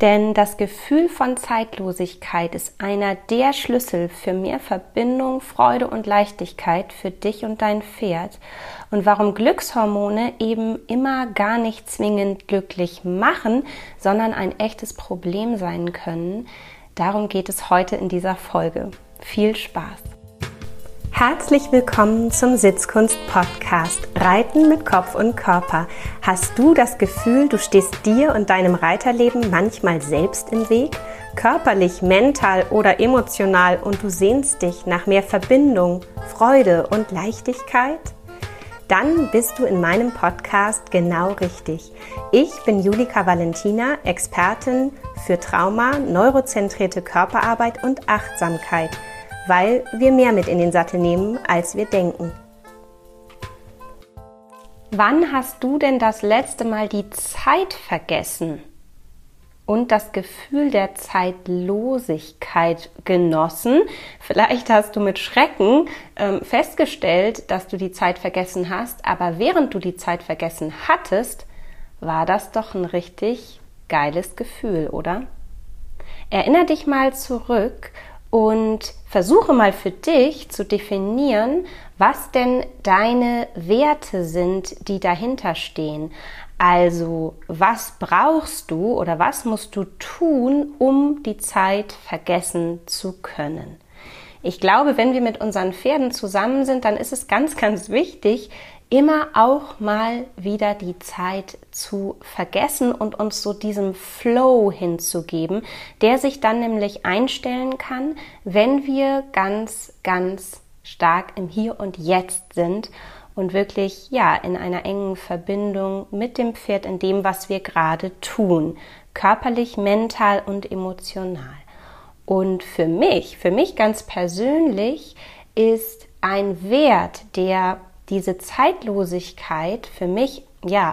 Denn das Gefühl von Zeitlosigkeit ist einer der Schlüssel für mehr Verbindung, Freude und Leichtigkeit für dich und dein Pferd. Und warum Glückshormone eben immer gar nicht zwingend glücklich machen, sondern ein echtes Problem sein können, darum geht es heute in dieser Folge. Viel Spaß! Herzlich willkommen zum Sitzkunst-Podcast Reiten mit Kopf und Körper. Hast du das Gefühl, du stehst dir und deinem Reiterleben manchmal selbst im Weg? Körperlich, mental oder emotional und du sehnst dich nach mehr Verbindung, Freude und Leichtigkeit? Dann bist du in meinem Podcast genau richtig. Ich bin Julika Valentina, Expertin für Trauma, neurozentrierte Körperarbeit und Achtsamkeit, weil wir mehr mit in den Sattel nehmen, als wir denken. Wann hast du denn das letzte Mal die Zeit vergessen und das Gefühl der Zeitlosigkeit genossen? Vielleicht hast du mit Schrecken festgestellt, dass du die Zeit vergessen hast, aber während du die Zeit vergessen hattest, war das doch ein richtig geiles Gefühl, oder? Erinnere dich mal zurück und versuche mal für dich zu definieren, was denn deine Werte sind, die dahinter stehen. Also, was brauchst du oder was musst du tun, um die Zeit vergessen zu können? Ich glaube, wenn wir mit unseren Pferden zusammen sind, dann ist es ganz, ganz wichtig, immer auch mal wieder die Zeit zu vergessen und uns so diesem Flow hinzugeben, der sich dann nämlich einstellen kann, wenn wir ganz, ganz stark im Hier und Jetzt sind und wirklich in einer engen Verbindung mit dem Pferd in dem, was wir gerade tun, körperlich, mental und emotional. Und für mich ganz persönlich ist ein Wert, der diese Zeitlosigkeit für mich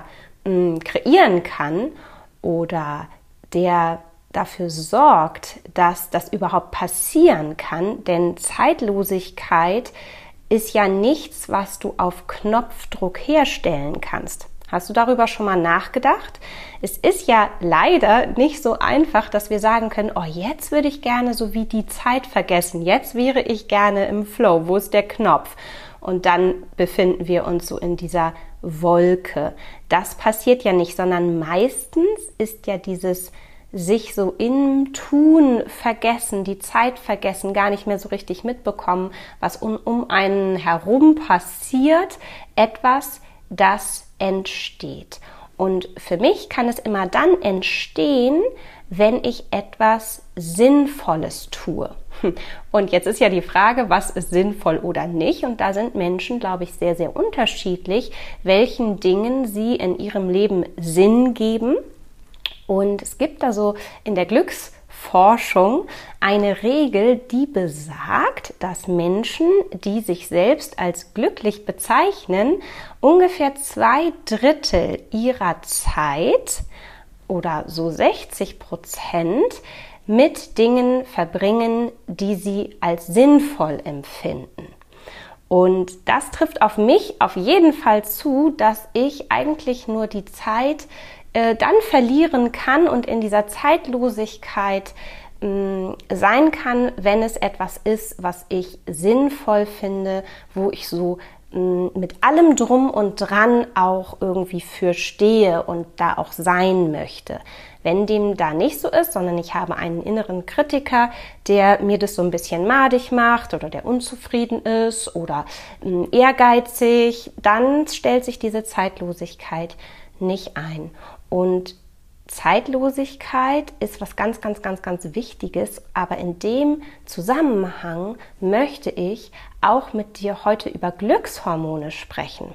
kreieren kann oder der dafür sorgt, dass das überhaupt passieren kann, denn Zeitlosigkeit ist ja nichts, was du auf Knopfdruck herstellen kannst. Hast du darüber schon mal nachgedacht? Es ist ja leider nicht so einfach, dass wir sagen können, oh, jetzt würde ich gerne so wie die Zeit vergessen, jetzt wäre ich gerne im Flow, wo ist der Knopf? Und dann befinden wir uns so in dieser Wolke. Das passiert ja nicht, sondern meistens ist ja dieses sich so im Tun vergessen, die Zeit vergessen, gar nicht mehr so richtig mitbekommen, was um einen herum passiert, etwas, das entsteht. Und für mich kann es immer dann entstehen, wenn ich etwas Sinnvolles tue. Und jetzt ist ja die Frage, was ist sinnvoll oder nicht? Und da sind Menschen, glaube ich, sehr, sehr unterschiedlich, welchen Dingen sie in ihrem Leben Sinn geben. Und es gibt da so in der Glücksforschung eine Regel, die besagt, dass Menschen, die sich selbst als glücklich bezeichnen, ungefähr 2/3 ihrer Zeit oder so 60% mit Dingen verbringen, die sie als sinnvoll empfinden. Und das trifft auf mich auf jeden Fall zu, dass ich eigentlich nur die Zeit dann verlieren kann und in dieser Zeitlosigkeit sein kann, wenn es etwas ist, was ich sinnvoll finde, wo ich so mit allem Drum und Dran auch irgendwie für stehe und da auch sein möchte. Wenn dem da nicht so ist, sondern ich habe einen inneren Kritiker, der mir das so ein bisschen madig macht oder der unzufrieden ist oder ehrgeizig, dann stellt sich diese Zeitlosigkeit nicht ein. Und Zeitlosigkeit ist was ganz, ganz, ganz, ganz Wichtiges, aber in dem Zusammenhang möchte ich auch mit dir heute über Glückshormone sprechen.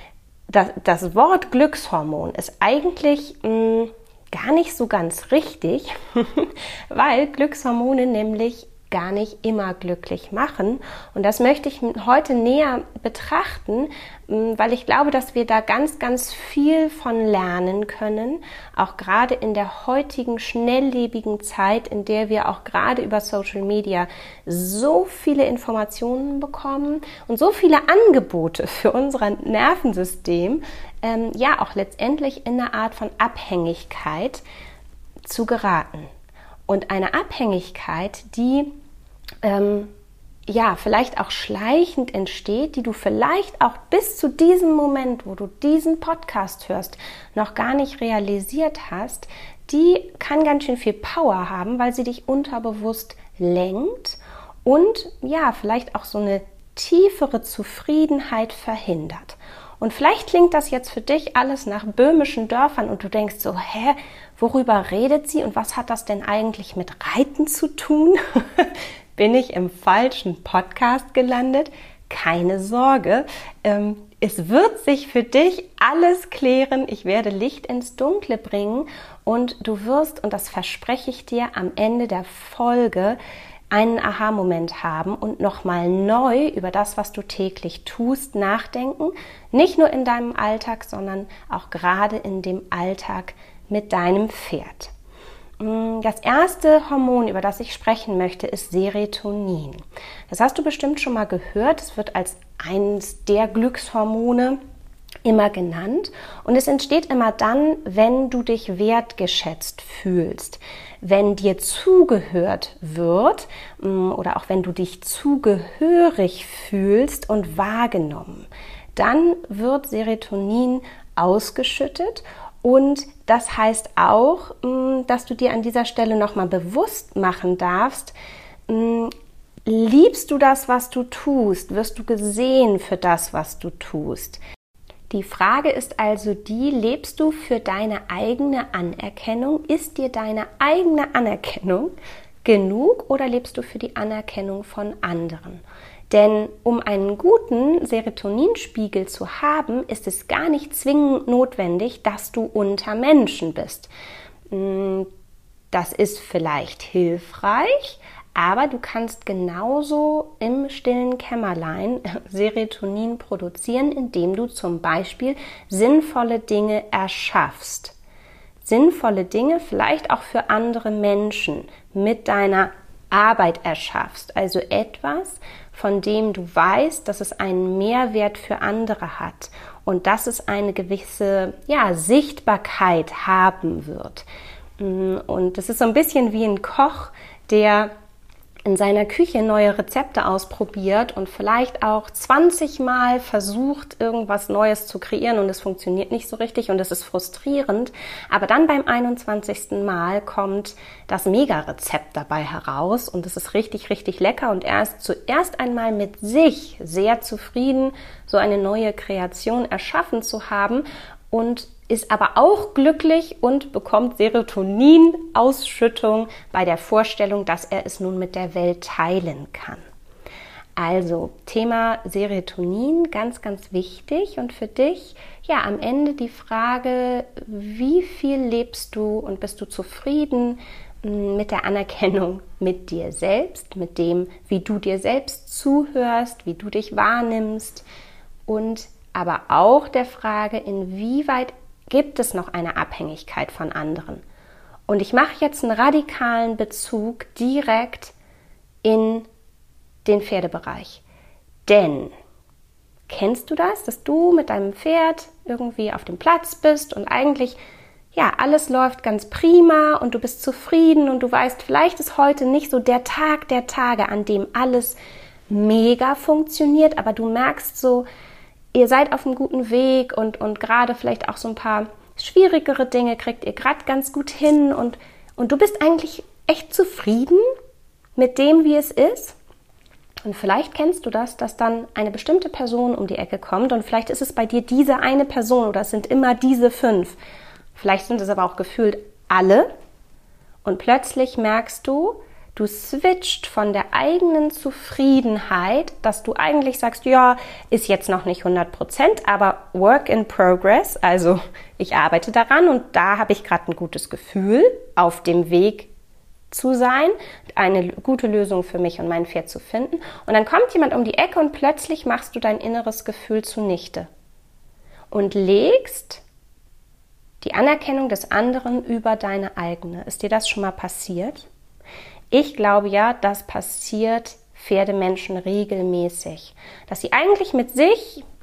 Das Wort Glückshormon ist eigentlich gar nicht so ganz richtig, weil Glückshormone nämlich gar nicht immer glücklich machen. Und das möchte ich heute näher betrachten, weil ich glaube, dass wir da ganz, ganz viel von lernen können, auch gerade in der heutigen schnelllebigen Zeit, in der wir auch gerade über Social Media so viele Informationen bekommen und so viele Angebote für unser Nervensystem, auch letztendlich in einer Art von Abhängigkeit zu geraten. Und eine Abhängigkeit, die vielleicht auch schleichend entsteht, die du vielleicht auch bis zu diesem Moment, wo du diesen Podcast hörst, noch gar nicht realisiert hast, die kann ganz schön viel Power haben, weil sie dich unterbewusst lenkt und vielleicht auch so eine tiefere Zufriedenheit verhindert. Und vielleicht klingt das jetzt für dich alles nach böhmischen Dörfern und du denkst so, worüber redet sie und was hat das denn eigentlich mit Reiten zu tun? Bin ich im falschen Podcast gelandet? Keine Sorge, es wird sich für dich alles klären. Ich werde Licht ins Dunkle bringen und du wirst, und das verspreche ich dir, am Ende der Folge einen Aha-Moment haben und nochmal neu über das, was du täglich tust, nachdenken. Nicht nur in deinem Alltag, sondern auch gerade in dem Alltag mit deinem Pferd. Das erste Hormon, über das ich sprechen möchte, ist Serotonin. Das hast du bestimmt schon mal gehört. Es wird als eines der Glückshormone immer genannt. Und es entsteht immer dann, wenn du dich wertgeschätzt fühlst, wenn dir zugehört wird oder auch wenn du dich zugehörig fühlst und wahrgenommen. Dann wird Serotonin ausgeschüttet. Und das heißt auch, dass du dir an dieser Stelle nochmal bewusst machen darfst, liebst du das, was du tust? Wirst du gesehen für das, was du tust? Die Frage ist also die, lebst du für deine eigene Anerkennung? Ist dir deine eigene Anerkennung genug oder lebst du für die Anerkennung von anderen? Denn um einen guten Serotoninspiegel zu haben, ist es gar nicht zwingend notwendig, dass du unter Menschen bist. Das ist vielleicht hilfreich, aber du kannst genauso im stillen Kämmerlein Serotonin produzieren, indem du zum Beispiel sinnvolle Dinge erschaffst. Sinnvolle Dinge vielleicht auch für andere Menschen mit deiner Arbeit erschaffst. Also etwas, von dem du weißt, dass es einen Mehrwert für andere hat und dass es eine gewisse Sichtbarkeit haben wird. Und das ist so ein bisschen wie ein Koch, der in seiner Küche neue Rezepte ausprobiert und vielleicht auch 20 Mal versucht, irgendwas Neues zu kreieren und es funktioniert nicht so richtig und es ist frustrierend. Aber dann beim 21. Mal kommt das Mega-Rezept dabei heraus und es ist richtig, richtig lecker und er ist zuerst einmal mit sich sehr zufrieden, so eine neue Kreation erschaffen zu haben und ist aber auch glücklich und bekommt Serotoninausschüttung bei der Vorstellung, dass er es nun mit der Welt teilen kann. Also Thema Serotonin, ganz, ganz wichtig und für dich am Ende die Frage, wie viel lebst du und bist du zufrieden mit der Anerkennung mit dir selbst, mit dem, wie du dir selbst zuhörst, wie du dich wahrnimmst und aber auch der Frage, inwieweit gibt es noch eine Abhängigkeit von anderen. Und ich mache jetzt einen radikalen Bezug direkt in den Pferdebereich. Denn, kennst du das, dass du mit deinem Pferd irgendwie auf dem Platz bist und eigentlich, alles läuft ganz prima und du bist zufrieden und du weißt, vielleicht ist heute nicht so der Tag der Tage, an dem alles mega funktioniert, aber du merkst so, ihr seid auf einem guten Weg und gerade vielleicht auch so ein paar schwierigere Dinge kriegt ihr gerade ganz gut hin und du bist eigentlich echt zufrieden mit dem, wie es ist. Und vielleicht kennst du das, dass dann eine bestimmte Person um die Ecke kommt und vielleicht ist es bei dir diese eine Person oder es sind immer diese 5. Vielleicht sind es aber auch gefühlt alle und plötzlich merkst du switcht von der eigenen Zufriedenheit, dass du eigentlich sagst, ist jetzt noch nicht 100%, aber Work in Progress, also ich arbeite daran und da habe ich gerade ein gutes Gefühl, auf dem Weg zu sein, eine gute Lösung für mich und mein Pferd zu finden. Und dann kommt jemand um die Ecke und plötzlich machst du dein inneres Gefühl zunichte und legst die Anerkennung des anderen über deine eigene. Ist dir das schon mal passiert? Ich glaube das passiert Pferdemenschen regelmäßig, dass sie eigentlich mit sich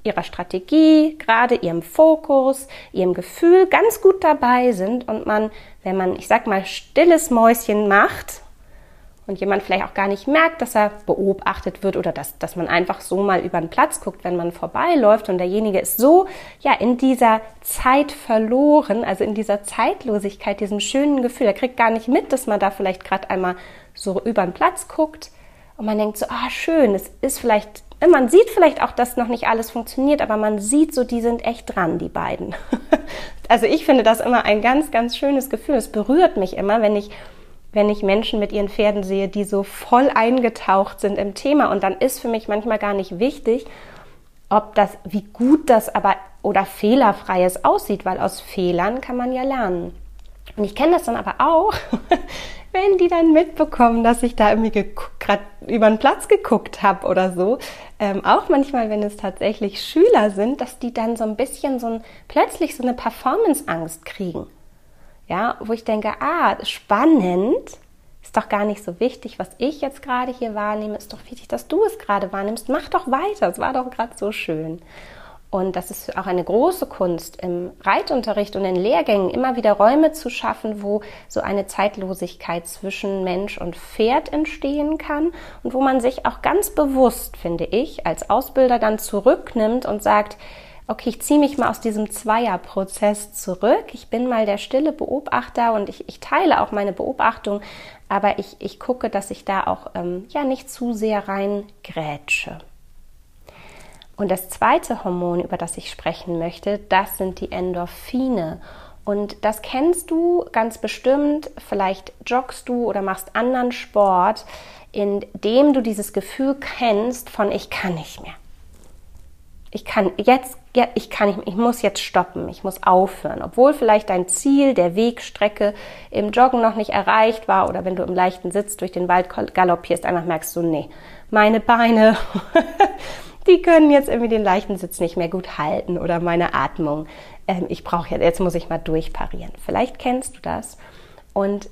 ihrer Strategie, gerade ihrem Fokus, ihrem Gefühl ganz gut dabei sind und man, wenn man, ich sag mal, stilles Mäuschen macht und jemand vielleicht auch gar nicht merkt, dass er beobachtet wird oder dass man einfach so mal über den Platz guckt, wenn man vorbeiläuft und derjenige ist so in dieser Zeit verloren, also in dieser Zeitlosigkeit, diesem schönen Gefühl, er kriegt gar nicht mit, dass man da vielleicht gerade einmal so über den Platz guckt und man denkt so, schön, es ist vielleicht, man sieht vielleicht auch, dass noch nicht alles funktioniert, aber man sieht so, die sind echt dran, die beiden. Also ich finde das immer ein ganz, ganz schönes Gefühl. Es berührt mich immer, wenn ich Menschen mit ihren Pferden sehe, die so voll eingetaucht sind im Thema. Und dann ist für mich manchmal gar nicht wichtig, wie gut das aber oder fehlerfrei es aussieht, weil aus Fehlern kann man ja lernen. Und ich kenne das dann aber auch, wenn die dann mitbekommen, dass ich da irgendwie gerade über den Platz geguckt habe oder so. Auch manchmal, wenn es tatsächlich Schüler sind, dass die dann so ein bisschen plötzlich so eine Performance-Angst kriegen. Ja, wo ich denke, spannend, ist doch gar nicht so wichtig, was ich jetzt gerade hier wahrnehme, ist doch wichtig, dass du es gerade wahrnimmst. Mach doch weiter, es war doch gerade so schön. Und das ist auch eine große Kunst, im Reitunterricht und in Lehrgängen immer wieder Räume zu schaffen, wo so eine Zeitlosigkeit zwischen Mensch und Pferd entstehen kann und wo man sich auch ganz bewusst, finde ich, als Ausbilder dann zurücknimmt und sagt, okay, ich ziehe mich mal aus diesem Zweierprozess zurück. Ich bin mal der stille Beobachter und ich teile auch meine Beobachtung, aber ich gucke, dass ich da auch nicht zu sehr reingrätsche. Und das zweite Hormon, über das ich sprechen möchte, das sind die Endorphine. Und das kennst du ganz bestimmt. Vielleicht joggst du oder machst anderen Sport, in dem du dieses Gefühl kennst von ich kann nicht mehr. Ich muss jetzt stoppen, ich muss aufhören. Obwohl vielleicht dein Ziel, der Wegstrecke im Joggen noch nicht erreicht war oder wenn du im leichten Sitz durch den Wald galoppierst, einfach merkst du, nee, meine Beine, die können jetzt irgendwie den leichten Sitz nicht mehr gut halten oder meine Atmung. Jetzt muss ich mal durchparieren. Vielleicht kennst du das. Und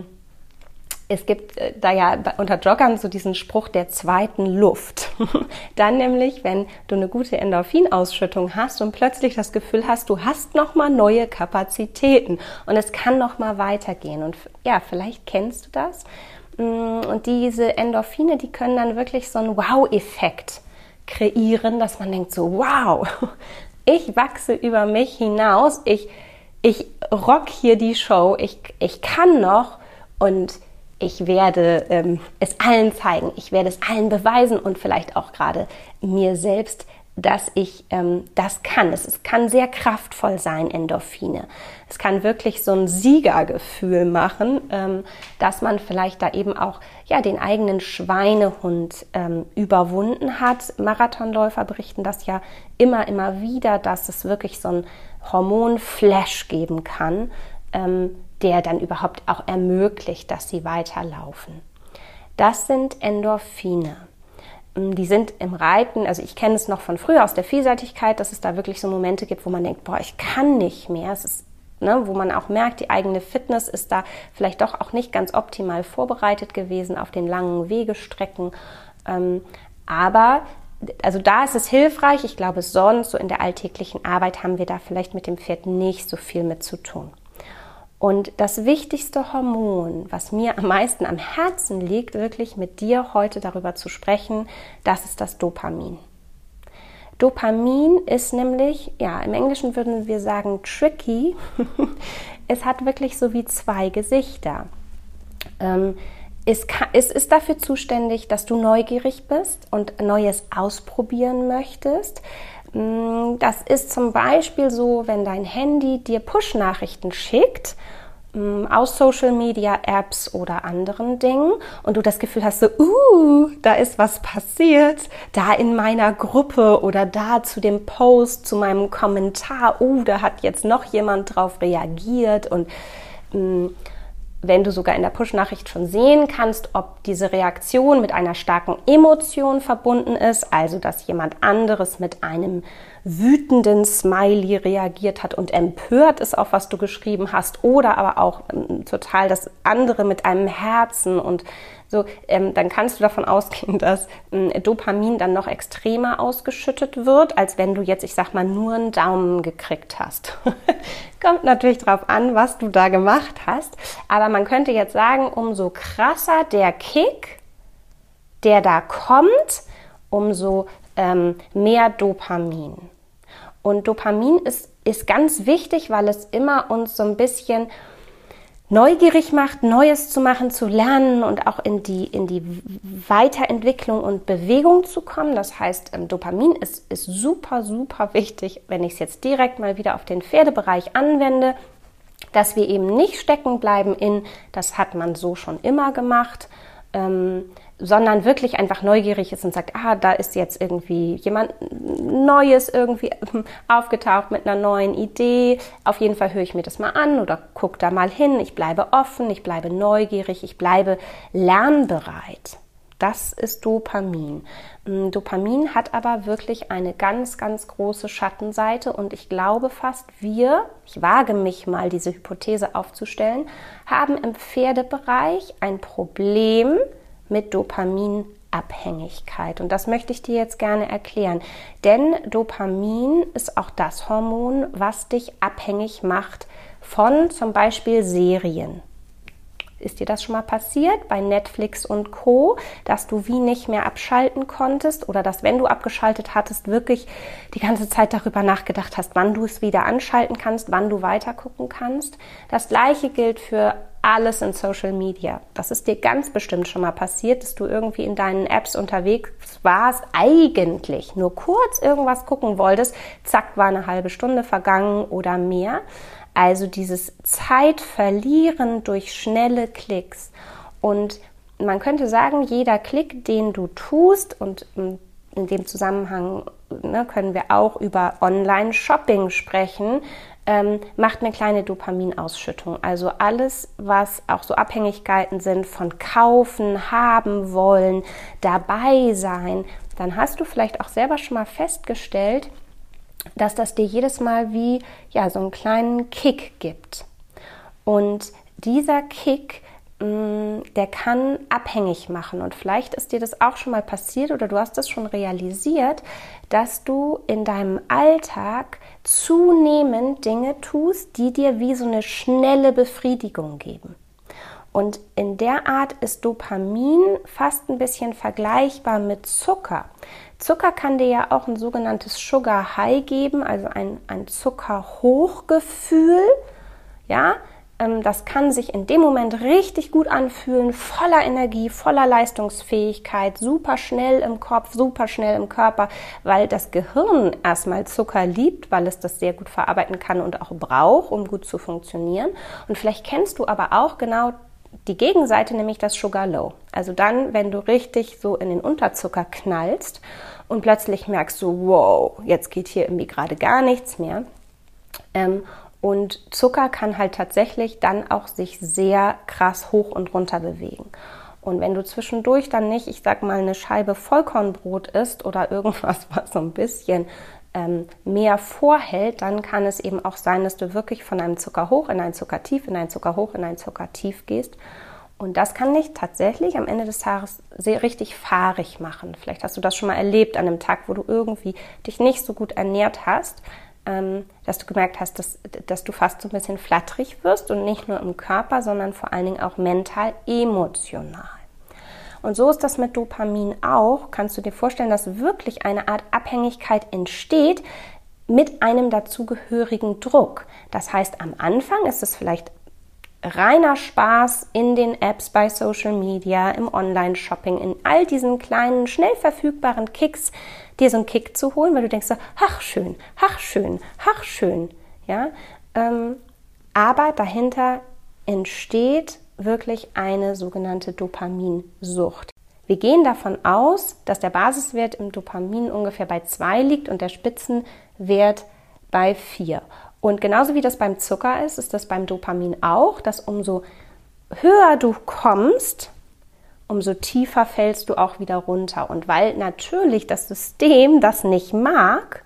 es gibt da ja unter Joggern so diesen Spruch der zweiten Luft. Dann nämlich, wenn du eine gute Endorphinausschüttung hast und plötzlich das Gefühl hast, du hast nochmal neue Kapazitäten und es kann nochmal weitergehen. Und ja, vielleicht kennst du das. Und diese Endorphine, die können dann wirklich so einen Wow-Effekt kreieren, dass man denkt so, wow, ich wachse über mich hinaus, ich rock hier die Show, ich kann noch und ich werde es allen zeigen, ich werde es allen beweisen und vielleicht auch gerade mir selbst, dass ich das kann. Es kann sehr kraftvoll sein, Endorphine. Es kann wirklich so ein Siegergefühl machen, dass man vielleicht da eben auch den eigenen Schweinehund überwunden hat. Marathonläufer berichten das ja immer wieder, dass es wirklich so ein Hormonflash geben kann, der dann überhaupt auch ermöglicht, dass sie weiterlaufen. Das sind Endorphine. Die sind im Reiten, also ich kenne es noch von früher aus der Vielseitigkeit, dass es da wirklich so Momente gibt, wo man denkt, ich kann nicht mehr. Es ist, wo man auch merkt, die eigene Fitness ist da vielleicht doch auch nicht ganz optimal vorbereitet gewesen auf den langen Wegestrecken. Aber also da ist es hilfreich. Ich glaube, sonst so in der alltäglichen Arbeit haben wir da vielleicht mit dem Pferd nicht so viel mit zu tun. Und das wichtigste Hormon, was mir am meisten am Herzen liegt, wirklich mit dir heute darüber zu sprechen, das ist das Dopamin. Dopamin ist nämlich, im Englischen würden wir sagen tricky. Es hat wirklich so wie zwei Gesichter. Es ist dafür zuständig, dass du neugierig bist und Neues ausprobieren möchtest. Das ist zum Beispiel so, wenn dein Handy dir Push-Nachrichten schickt, aus Social-Media-Apps oder anderen Dingen und du das Gefühl hast, so, da ist was passiert, da in meiner Gruppe oder da zu dem Post, zu meinem Kommentar, da hat jetzt noch jemand drauf reagiert und wenn du sogar in der Push-Nachricht schon sehen kannst, ob diese Reaktion mit einer starken Emotion verbunden ist, also dass jemand anderes mit einem wütenden Smiley reagiert hat und empört ist, auf was du geschrieben hast, oder aber auch total das andere mit einem Herzen und so, dann kannst du davon ausgehen, dass Dopamin dann noch extremer ausgeschüttet wird, als wenn du jetzt, ich sag mal, nur einen Daumen gekriegt hast. Kommt natürlich drauf an, was du da gemacht hast. Aber man könnte jetzt sagen, umso krasser der Kick, der da kommt, umso mehr Dopamin. Und Dopamin ist ganz wichtig, weil es immer uns so ein bisschen neugierig macht, Neues zu machen, zu lernen und auch in die Weiterentwicklung und Bewegung zu kommen. Das heißt, Dopamin ist super, super wichtig, wenn ich es jetzt direkt mal wieder auf den Pferdebereich anwende, dass wir eben nicht stecken bleiben das hat man so schon immer gemacht, sondern wirklich einfach neugierig ist und sagt, da ist jetzt irgendwie jemand Neues irgendwie aufgetaucht mit einer neuen Idee. Auf jeden Fall höre ich mir das mal an oder gucke da mal hin. Ich bleibe offen, ich bleibe neugierig, ich bleibe lernbereit. Das ist Dopamin. Dopamin hat aber wirklich eine ganz, ganz große Schattenseite und ich glaube fast ich wage mich mal, diese Hypothese aufzustellen, haben im Pferdebereich ein Problem mit Dopaminabhängigkeit. Und das möchte ich dir jetzt gerne erklären. Denn Dopamin ist auch das Hormon, was dich abhängig macht von zum Beispiel Serien. Ist dir das schon mal passiert bei Netflix und Co., dass du wie nicht mehr abschalten konntest oder dass, wenn du abgeschaltet hattest, wirklich die ganze Zeit darüber nachgedacht hast, wann du es wieder anschalten kannst, wann du weiter gucken kannst? Das Gleiche gilt für alles in Social Media. Das ist dir ganz bestimmt schon mal passiert, dass du irgendwie in deinen Apps unterwegs warst, eigentlich nur kurz irgendwas gucken wolltest, zack, war eine halbe Stunde vergangen oder mehr. Also dieses Zeitverlieren durch schnelle Klicks. Und man könnte sagen, jeder Klick, den du tust, und in dem Zusammenhang können wir auch über Online-Shopping sprechen, macht eine kleine Dopaminausschüttung. Also alles, was auch so Abhängigkeiten sind von kaufen, haben wollen, dabei sein, dann hast du vielleicht auch selber schon mal festgestellt, dass das dir jedes Mal wie so einen kleinen Kick gibt. Und dieser Kick, der kann abhängig machen. Und vielleicht ist dir das auch schon mal passiert oder du hast das schon realisiert, dass du in deinem Alltag zunehmend Dinge tust, die dir wie so eine schnelle Befriedigung geben. Und in der Art ist Dopamin fast ein bisschen vergleichbar mit Zucker. Zucker kann dir ja auch ein sogenanntes Sugar High geben, also ein Zuckerhochgefühl. Ja, das kann sich in dem Moment richtig gut anfühlen, voller Energie, voller Leistungsfähigkeit, super schnell im Kopf, super schnell im Körper, weil das Gehirn erstmal Zucker liebt, weil es das sehr gut verarbeiten kann und auch braucht, um gut zu funktionieren. Und vielleicht kennst du aber auch genau die Gegenseite, nämlich das Sugar Low. Also dann, wenn du richtig so in den Unterzucker knallst und plötzlich merkst du, wow, jetzt geht hier irgendwie gerade gar nichts mehr. Und Zucker kann halt tatsächlich dann auch sich sehr krass hoch und runter bewegen. Und wenn du zwischendurch dann nicht, ich sag mal, eine Scheibe Vollkornbrot isst oder irgendwas, was so ein bisschen mehr vorhält, dann kann es eben auch sein, dass du wirklich von einem Zucker hoch in ein Zucker tief, in ein Zucker hoch, in ein Zucker tief gehst. Und das kann dich tatsächlich am Ende des Tages sehr richtig fahrig machen. Vielleicht hast du das schon mal erlebt an einem Tag, wo du irgendwie dich nicht so gut ernährt hast, dass du gemerkt hast, dass du fast so ein bisschen flatterig wirst und nicht nur im Körper, sondern vor allen Dingen auch mental, emotional. Und so ist das mit Dopamin auch. Kannst du dir vorstellen, dass wirklich eine Art Abhängigkeit entsteht mit einem dazugehörigen Druck. Das heißt, am Anfang ist es vielleicht reiner Spaß in den Apps, bei Social Media, im Online-Shopping, in all diesen kleinen, schnell verfügbaren Kicks, dir so einen Kick zu holen, weil du denkst so, ach schön, ach schön, ach schön. Ja? Aber dahinter entsteht wirklich eine sogenannte Dopaminsucht. Wir gehen davon aus, dass der Basiswert im Dopamin ungefähr bei 2 liegt und der Spitzenwert bei 4. Und genauso wie das beim Zucker ist, ist das beim Dopamin auch, dass umso höher du kommst, umso tiefer fällst du auch wieder runter. Und weil natürlich das System das nicht mag,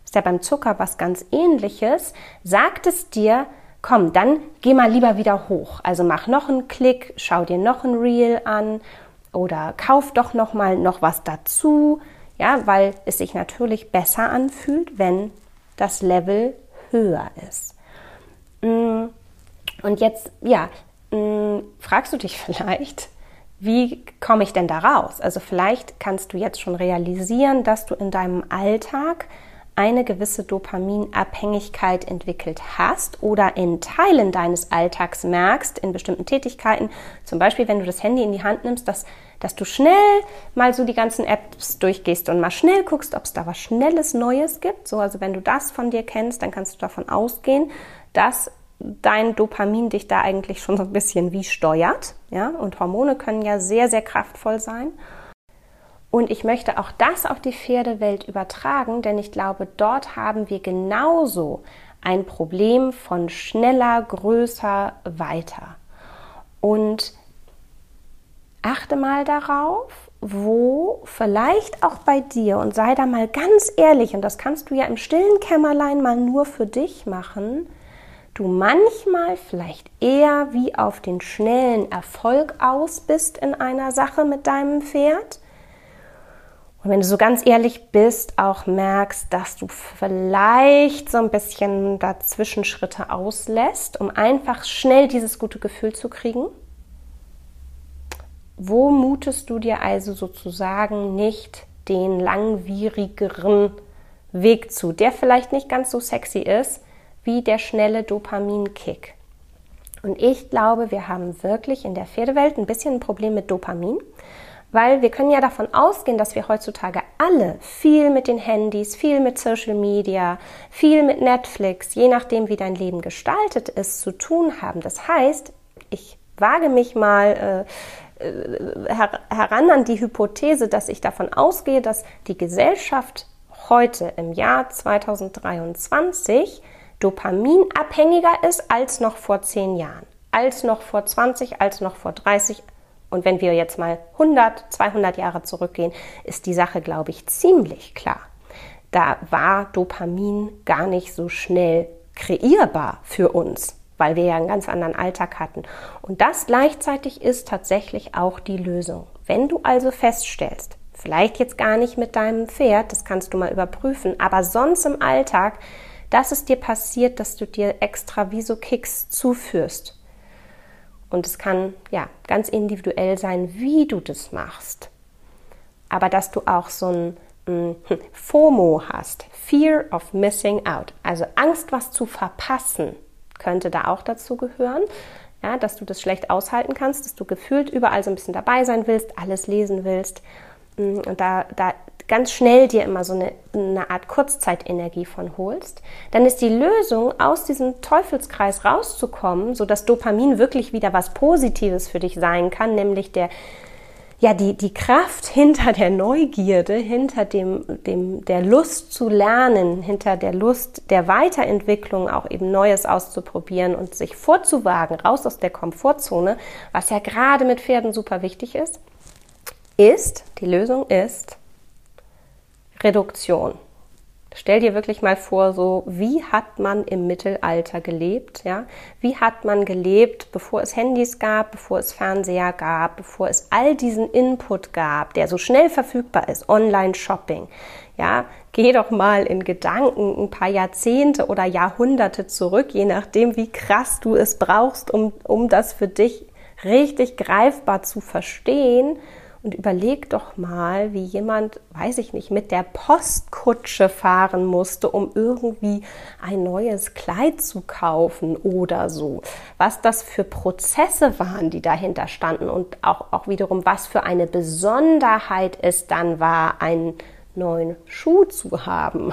ist ja beim Zucker was ganz Ähnliches, sagt es dir, komm, dann geh mal lieber wieder hoch. Also mach noch einen Klick, schau dir noch ein Reel an oder kauf doch noch mal noch was dazu, ja, weil es sich natürlich besser anfühlt, wenn das Level höher ist. Und jetzt, fragst du dich vielleicht, wie komme ich denn da raus? Also vielleicht kannst du jetzt schon realisieren, dass du in deinem Alltag eine gewisse Dopaminabhängigkeit entwickelt hast oder in Teilen deines Alltags merkst, in bestimmten Tätigkeiten, zum Beispiel wenn du das Handy in die Hand nimmst, dass du schnell mal so die ganzen Apps durchgehst und mal schnell guckst, ob es da was Schnelles Neues gibt. So, also wenn du das von dir kennst, dann kannst du davon ausgehen, dass dein Dopamin dich da eigentlich schon so ein bisschen wie steuert. Ja? Und Hormone können ja sehr, sehr kraftvoll sein. Und ich möchte auch das auf die Pferdewelt übertragen, denn ich glaube, dort haben wir genauso ein Problem von schneller, größer, weiter. Und achte mal darauf, wo vielleicht auch bei dir, und sei da mal ganz ehrlich, und das kannst du ja im stillen Kämmerlein mal nur für dich machen, du manchmal vielleicht eher wie auf den schnellen Erfolg aus bist in einer Sache mit deinem Pferd. Und wenn du so ganz ehrlich bist, auch merkst, dass du vielleicht so ein bisschen Dazwischenschritte auslässt, um einfach schnell dieses gute Gefühl zu kriegen. Wo mutest du dir also sozusagen nicht den langwierigeren Weg zu, der vielleicht nicht ganz so sexy ist, wie der schnelle Dopaminkick? Und ich glaube, wir haben wirklich in der Pferdewelt ein bisschen ein Problem mit Dopamin, weil wir können ja davon ausgehen, dass wir heutzutage alle viel mit den Handys, viel mit Social Media, viel mit Netflix, je nachdem wie dein Leben gestaltet ist, zu tun haben. Das heißt, ich wage mich mal heran an die Hypothese, dass ich davon ausgehe, dass die Gesellschaft heute im Jahr 2023 dopaminabhängiger ist als noch vor 10 Jahren, als noch vor 20, als noch vor 30. Und wenn wir jetzt mal 100, 200 Jahre zurückgehen, ist die Sache, glaube ich, ziemlich klar. Da war Dopamin gar nicht so schnell kreierbar für uns, weil wir ja einen ganz anderen Alltag hatten. Und das gleichzeitig ist tatsächlich auch die Lösung. Wenn du also feststellst, vielleicht jetzt gar nicht mit deinem Pferd, das kannst du mal überprüfen, aber sonst im Alltag, dass es dir passiert, dass du dir extra wie so Kicks zuführst. Und es kann ja ganz individuell sein, wie du das machst. Aber dass du auch so ein FOMO hast, Fear of Missing Out, also Angst, was zu verpassen, könnte da auch dazu gehören, ja, dass du das schlecht aushalten kannst, dass du gefühlt überall so ein bisschen dabei sein willst, alles lesen willst und da ganz schnell dir immer so eine Art Kurzzeitenergie von holst, dann ist die Lösung, aus diesem Teufelskreis rauszukommen, sodass Dopamin wirklich wieder was Positives für dich sein kann, nämlich die Kraft hinter der Neugierde, hinter der Lust zu lernen, hinter der Lust der Weiterentwicklung, auch eben Neues auszuprobieren und sich vorzuwagen, raus aus der Komfortzone, was ja gerade mit Pferden super wichtig ist, die Lösung ist Reduktion. Stell dir wirklich mal vor, so wie hat man im Mittelalter gelebt, ja? Wie hat man gelebt, bevor es Handys gab, bevor es Fernseher gab, bevor es all diesen Input gab, der so schnell verfügbar ist, Online-Shopping, ja? Geh doch mal in Gedanken ein paar Jahrzehnte oder Jahrhunderte zurück, je nachdem, wie krass du es brauchst, um das für dich richtig greifbar zu verstehen. Und überleg doch mal, wie jemand, weiß ich nicht, mit der Postkutsche fahren musste, um irgendwie ein neues Kleid zu kaufen oder so. Was das für Prozesse waren, die dahinter standen und auch wiederum, was für eine Besonderheit es dann war, einen neuen Schuh zu haben.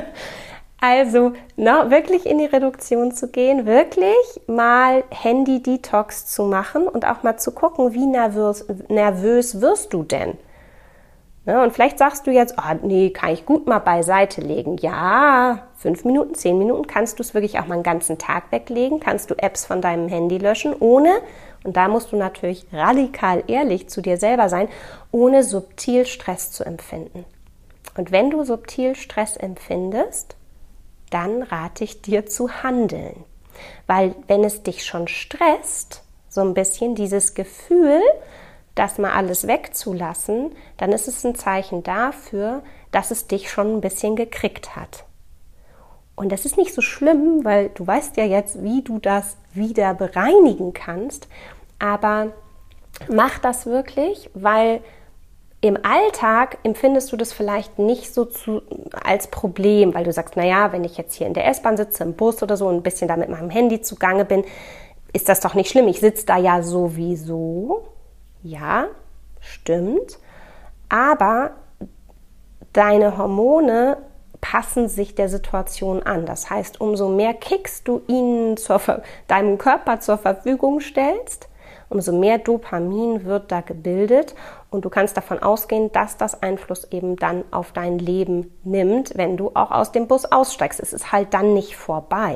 Also wirklich in die Reduktion zu gehen, wirklich mal Handy-Detox zu machen und auch mal zu gucken, wie nervös wirst du denn? Und vielleicht sagst du jetzt, nee, kann ich gut mal beiseite legen. Ja, 5 Minuten, 10 Minuten kannst du es wirklich auch mal einen ganzen Tag weglegen, kannst du Apps von deinem Handy löschen, ohne, und da musst du natürlich radikal ehrlich zu dir selber sein, ohne subtil Stress zu empfinden. Und wenn du subtil Stress empfindest, dann rate ich dir zu handeln. Weil wenn es dich schon stresst, so ein bisschen dieses Gefühl, das mal alles wegzulassen, dann ist es ein Zeichen dafür, dass es dich schon ein bisschen gekriegt hat. Und das ist nicht so schlimm, weil du weißt ja jetzt, wie du das wieder bereinigen kannst, aber mach das wirklich, weil im Alltag empfindest du das vielleicht nicht so als Problem, weil du sagst, naja, wenn ich jetzt hier in der S-Bahn sitze, im Bus oder so und ein bisschen da mit meinem Handy zugange bin, ist das doch nicht schlimm. Ich sitze da ja sowieso. Ja, stimmt. Aber deine Hormone passen sich der Situation an. Das heißt, umso mehr Kicks du deinem Körper zur Verfügung stellst, umso mehr Dopamin wird da gebildet und du kannst davon ausgehen, dass das Einfluss eben dann auf dein Leben nimmt, wenn du auch aus dem Bus aussteigst. Es ist halt dann nicht vorbei.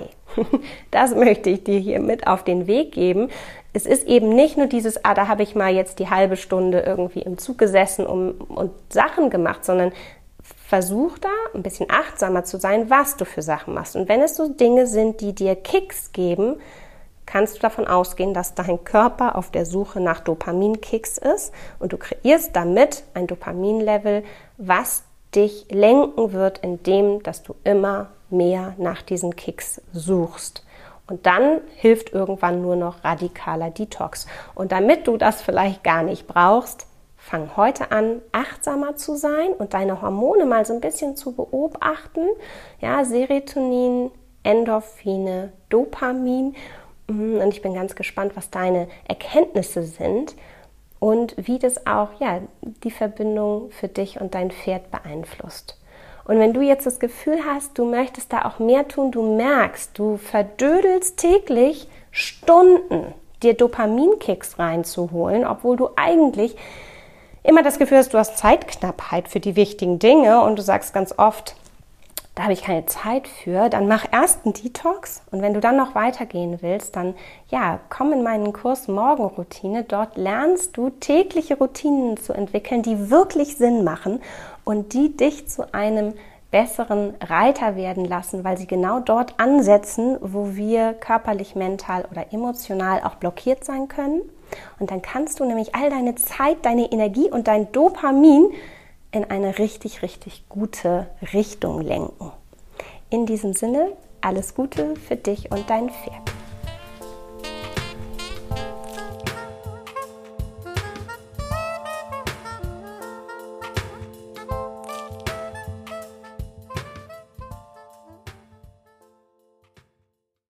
Das möchte ich dir hier mit auf den Weg geben. Es ist eben nicht nur dieses, da habe ich mal jetzt die halbe Stunde irgendwie im Zug gesessen und Sachen gemacht, sondern versuch da ein bisschen achtsamer zu sein, was du für Sachen machst. Und wenn es so Dinge sind, die dir Kicks geben, kannst du davon ausgehen, dass dein Körper auf der Suche nach Dopaminkicks ist und du kreierst damit ein Dopaminlevel, was dich lenken wird, indem dass du immer mehr nach diesen Kicks suchst. Und dann hilft irgendwann nur noch radikaler Detox. Und damit du das vielleicht gar nicht brauchst, fang heute an, achtsamer zu sein und deine Hormone mal so ein bisschen zu beobachten. Ja, Serotonin, Endorphine, Dopamin. Und ich bin ganz gespannt, was deine Erkenntnisse sind und wie das auch die Verbindung für dich und dein Pferd beeinflusst. Und wenn du jetzt das Gefühl hast, du möchtest da auch mehr tun, du merkst, du verdödelst täglich Stunden, dir Dopaminkicks reinzuholen, obwohl du eigentlich immer das Gefühl hast, du hast Zeitknappheit für die wichtigen Dinge und du sagst ganz oft, da habe ich keine Zeit für, dann mach erst einen Detox und wenn du dann noch weitergehen willst, dann komm in meinen Kurs Morgenroutine. Dort lernst du tägliche Routinen zu entwickeln, die wirklich Sinn machen und die dich zu einem besseren Reiter werden lassen, weil sie genau dort ansetzen, wo wir körperlich, mental oder emotional auch blockiert sein können. Und dann kannst du nämlich all deine Zeit, deine Energie und dein Dopamin in eine richtig, richtig gute Richtung lenken. In diesem Sinne, alles Gute für dich und dein Pferd.